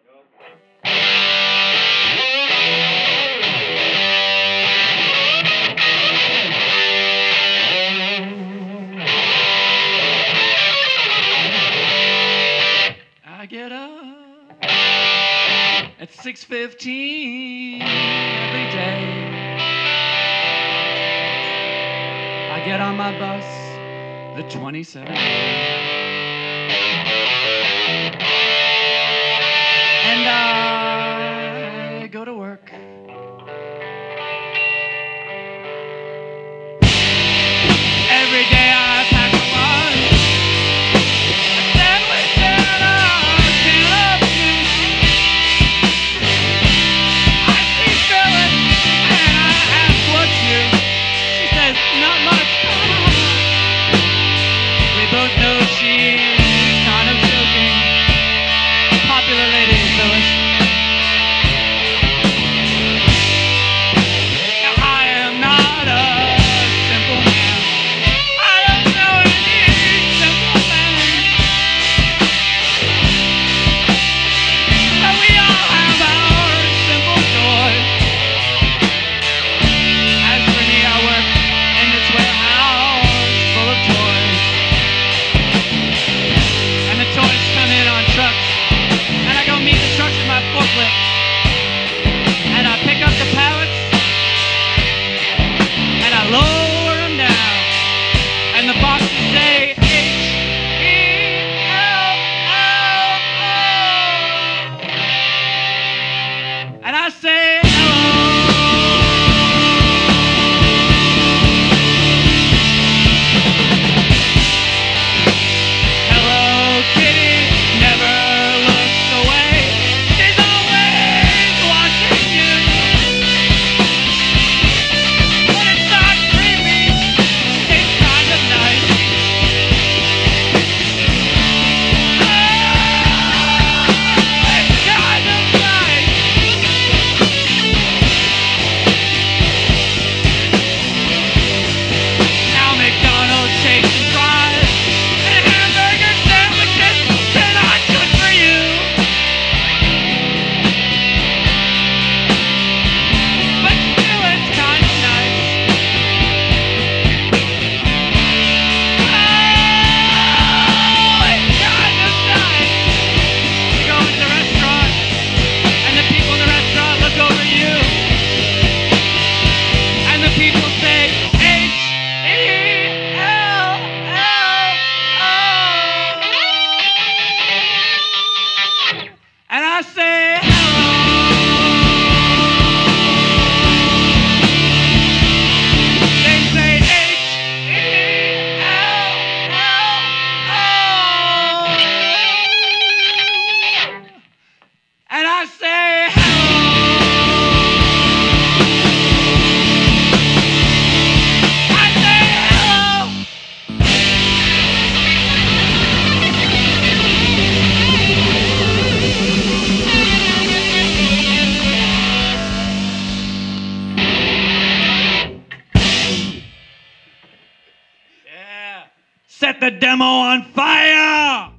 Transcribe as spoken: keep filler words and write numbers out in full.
I get up at six fifteen every day. I get on my bus, the twenty-seven A, and I go to work. Every day I pack a lunch, a sandwich and a can of juice. I see Phyllis and I ask what's new. She says not much. We both know she's kind of joking. Popular lady, Phyllis. Now I am not a simple man. I don't know any simple man. But we all have our simple joys. As for me, I work in this warehouse full of toys. And the toys come in on trucks. And I go meet the trucks with my forklift. And I pick up the pallets. And I lower them down. And the boxes say H E L L O. And I say hello. Hello, kitty, never looks away. She's always watching you. But it's not creepy, it's kind of nice. Oh, it's kind of nice. Now McDonald's shakes and fries and hamburger sandwiches, they're not good for you. But still, it's kind of nice. Oh, it's kind of nice. You go into the restaurant, and the people in the restaurant look over you, and the people say H E L L O. And I say hello. They say H E L L O. And I say hello. I say hello. Yeah. Set the demo on fire.